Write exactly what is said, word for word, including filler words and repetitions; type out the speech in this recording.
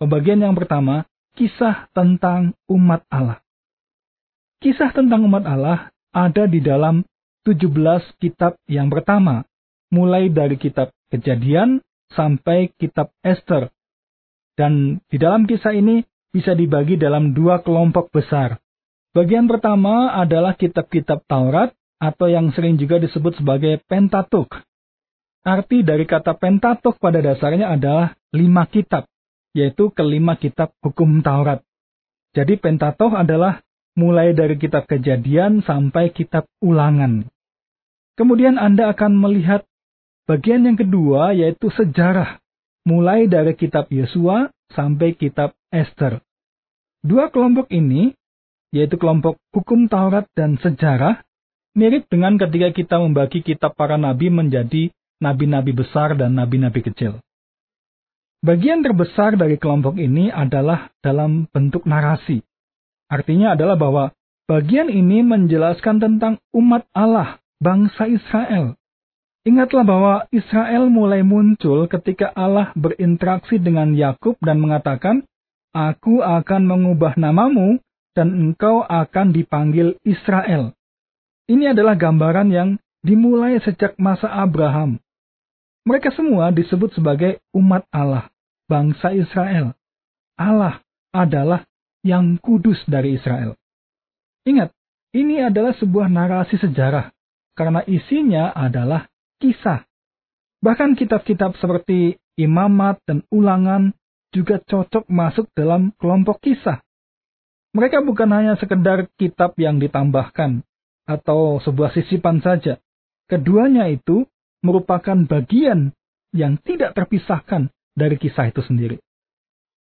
Pembagian yang pertama, kisah tentang umat Allah. Kisah tentang umat Allah ada di dalam tujuh belas kitab yang pertama, mulai dari kitab Kejadian sampai kitab Ester. Dan di dalam kisah ini bisa dibagi dalam dua kelompok besar. Bagian pertama adalah kitab-kitab Taurat atau yang sering juga disebut sebagai Pentatuk. Arti dari kata Pentatuk pada dasarnya adalah lima kitab, yaitu kelima kitab hukum Taurat. Jadi Pentatuk adalah mulai dari kitab Kejadian sampai kitab Ulangan. Kemudian Anda akan melihat bagian yang kedua, yaitu sejarah, mulai dari kitab Yosua sampai kitab Ester. Dua kelompok ini, yaitu kelompok hukum Taurat dan sejarah, mirip dengan ketika kita membagi kitab para nabi menjadi nabi-nabi besar dan nabi-nabi kecil. Bagian terbesar dari kelompok ini adalah dalam bentuk narasi. Artinya adalah bahwa bagian ini menjelaskan tentang umat Allah, bangsa Israel. Ingatlah bahwa Israel mulai muncul ketika Allah berinteraksi dengan Yakub dan mengatakan, "Aku akan mengubah namamu dan engkau akan dipanggil Israel." Ini adalah gambaran yang dimulai sejak masa Abraham. Mereka semua disebut sebagai umat Allah, bangsa Israel. Allah adalah yang kudus dari Israel. Ingat, ini adalah sebuah narasi sejarah, karena isinya adalah kisah. Bahkan kitab-kitab seperti Imamat dan Ulangan juga cocok masuk dalam kelompok kisah. Mereka bukan hanya sekedar kitab yang ditambahkan, atau sebuah sisipan saja. Keduanya itu merupakan bagian yang tidak terpisahkan dari kisah itu sendiri.